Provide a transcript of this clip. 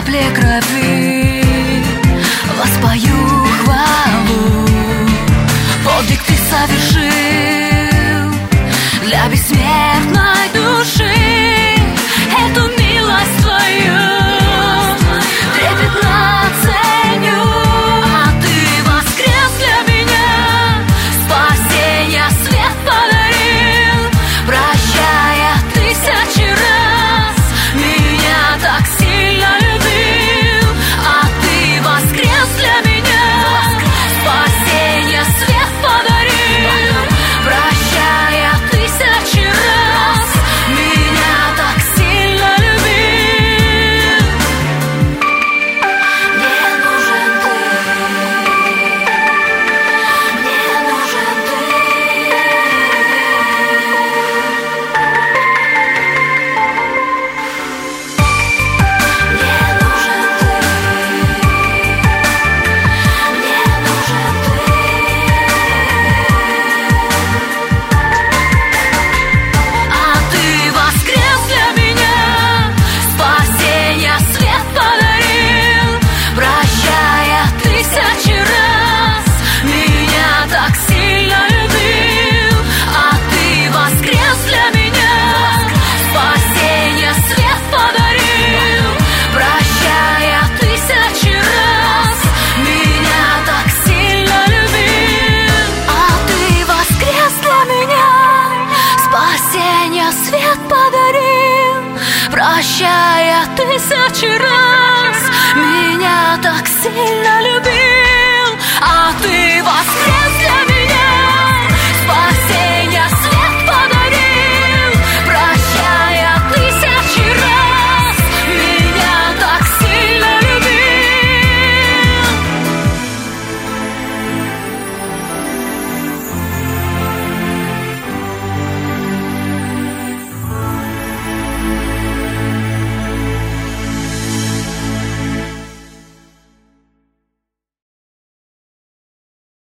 капли крови воспою хвалу. Подвиг ты совершил для бессмертной души. Эту милость твою трепетно ценю. А ты воскрес для меня, спасенья свет подарил, прощая тысячи раз, меня так сильно любил. А ты воскрес для меня, спасенья свет подарил, прощая тысячи раз, меня так сильно любил. Мне нужен ты, мне нужен ты. Мне нужен ты, мне нужен ты. А ты воскрес для меня, спасенья свет подарил, прощая тысячи раз, меня так сильно любил. А ты воскрес для меня, спасенья свет подарил, прощая тысячи раз, меня так сильно любил. А ты воскрес для меня, спасенья свет подарил, прощая тысячи